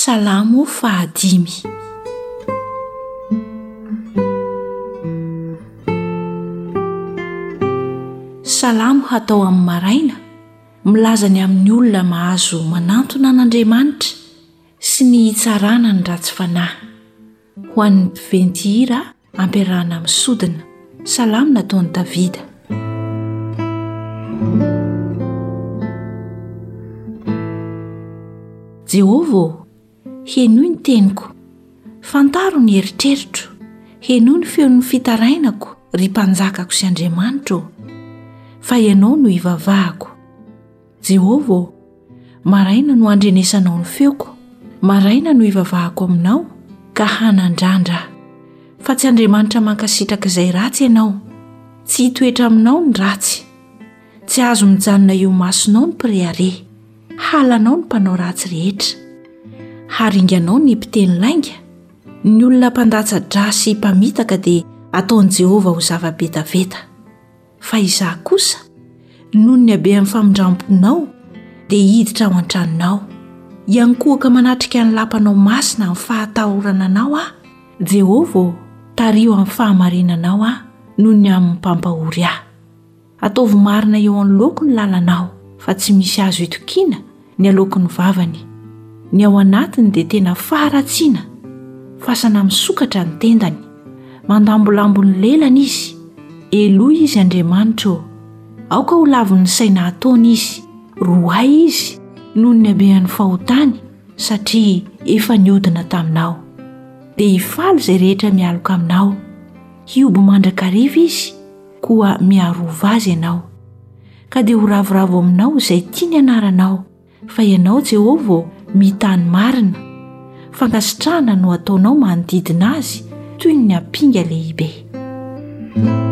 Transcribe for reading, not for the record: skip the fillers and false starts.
Salamo fahadimy. Salamo hatao amin'ny maraina, milazany amin'ny olona mahazo manantona an'Andriamanitra sy ny hitsarana ny ratsy fanahy. Ho an'ny mpiventy hira ampiarahana amin'ny sodina. Salamo nataon'i Davida. Jehovah, henoy ny teniko, fantaro ny eritreritro, henoy ny feon'ny fitarainako ry mpanjakako sy Andriamanitra. Fa ianao no ivavahako. Jehovah, maraina no andrenesanao ny feoko, maraina no ivavahako aminao ka hanandrandra. Fa tsy Andriamanitra mankasitraka izay ratsy ianao, tsy hitoetra aminao ny ratsy, tsy azo mijanona eo masonao ny mpireare, halanao ny mpanao ratsy rehetra. Haringanao ny mpiteny lainga, ny olona mpandatsa-dra sy mpamitaka dia ataon'i Jehovah ho zava-betaveta. Fa izaho kosa, noho ny habe amin'ny famindramponao, dia hiditra ao an-tranonao. Iankohaka manatrika ny lampanao masina amin'ny fahatahorana anao aho. Jehovah, tario amin'ny fahamarinanao aho noho ny amin'ny mpampahory ahy. Ataovy marina eo anoloko ny lalanao, fa tsy misy azo itokiana ny aloko ny vavany. Ny ao anatiny dia tena faharatsiana, fasana misokatra ny tendany, mandambolambo ny lelany izy. Eloha izy Andriamanitra, aoka ho lavon'ny saina ataony izy, roay izy noho ny habehan'ny fahotany satria efa niodina taminao. Dia hifaly izay rehetra mialoka aminao, hiobo mandrakariva izy koa miarova azy ianao. Ka dia ho ravoravo aminao izay tiany anaranao, fa ianao Jehovah mitany marina, fankasitrahana no ataonao manodidina azy toy ny ampinga lehibe.